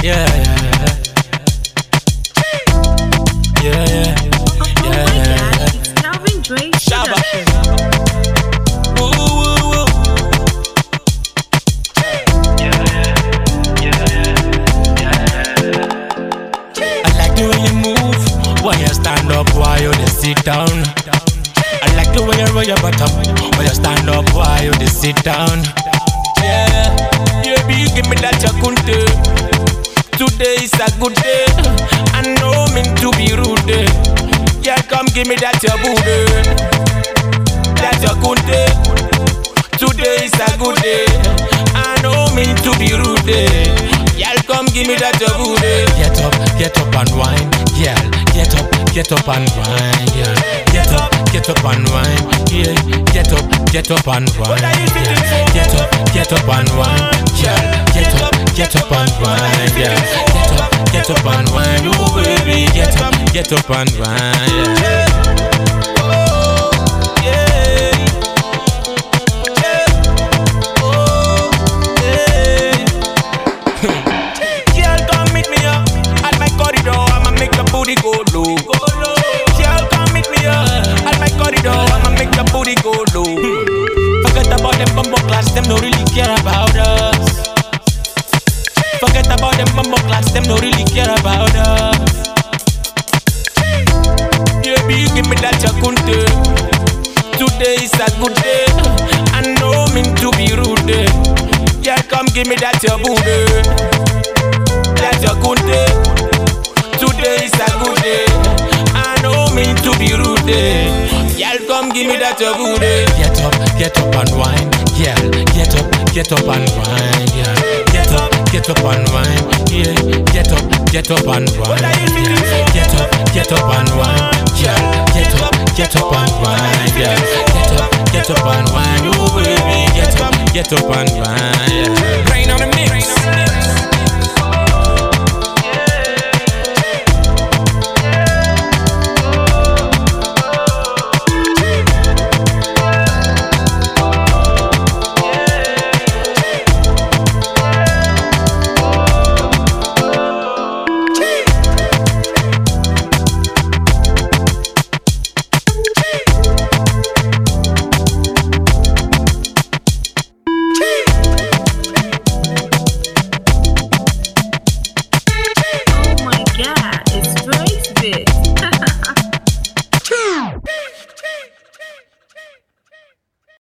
Yeah, yeah, yeah, yeah, yeah. It's Calvin Drake Shabba. production. Woo, woo, woo. I like the way you move, why you stand up, why you just sit down. I like the way you roll your bottom, why you stand up, why you just sit down. Yeah, baby, give me that you couldn't do. Today is a good day, I know mean to be rude. Yeah, come give me that your booty, that your good day. Today is a good day, I know mean to be rude. Yeah, come give me that your booty. Get up and wine, yeah. Get up and wine, yeah. Get up and wine, yeah. Get up and wine, yeah. Get up and wine, yeah. Get up and wine, yeah. Get up and wine, oh baby. Get up and wine, yeah. Oh, yeah. Oh, yeah. Girl, come meet me up at my corridor. I'ma make the booty go low. Girl, come meet me up at my corridor. I'ma make the booty go low. Forget about them bumbo class, them don't really care about us. Forget about them bumbo class, them don't really care about us. Baby, give me that you couldn't do. Today is a good day, I know mean to be rude. Yeah, come give me that your booty, that your good day. Today is a good day, I know mean to be rude. Yeah, come give me that your booty. Get up and wine, yeah. Get up and wine, yeah. Get up and wine, yeah. Get up and wine, yeah. Get up and wine, yeah. Get up and wine, yeah. Get up and wine, oh baby. Get up and wine, yeah. Rain on the mix.